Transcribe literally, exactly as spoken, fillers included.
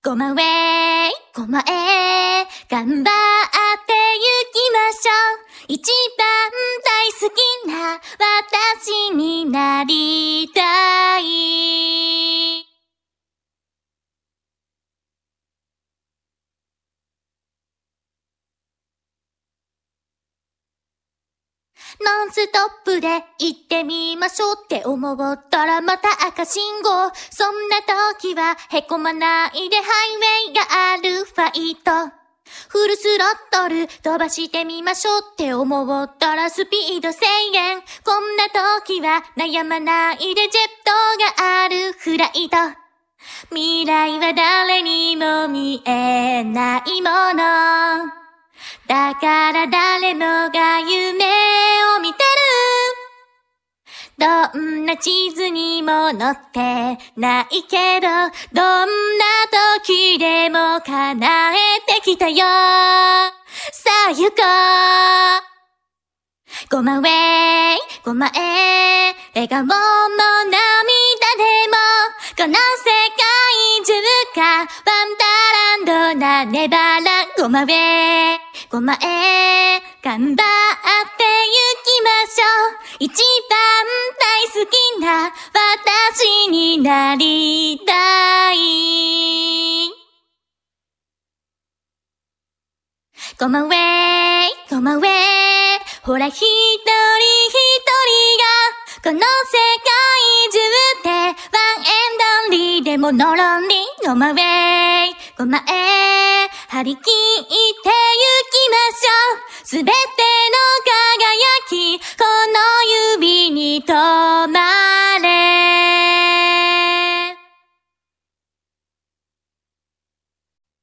ごまウェイ、ごまへ、頑張って行きましょう。一番大好きな私になりたい。ノンストップで行ってみましょうって思ったらまた赤信号。そんな時はへこまないでハイウェイがあるファイト。フルスロットル飛ばしてみましょうって思ったらスピード制限。こんな時は悩まないでジェットがあるフライト。未来は誰にも見えないもの。だから誰もが夢を見てる。どんな地図にも載ってないけど、どんな時でも叶えてきたよ。さあ行こう。ごまウェイ、ごまへ、笑顔も涙でも、この世界中か、ワンダーランドなネバーランド。ごまウェイ、ごまへ、頑張って行きましょう。一番大好きな私になりたい。ごまウェイ、ごまウェイ、ほら一人一人がこの世界中でワンエンドリーでもノロンリー。ごまウェイ、ごまへ、張り切って行きましょう。すべての輝きこの指に止まる。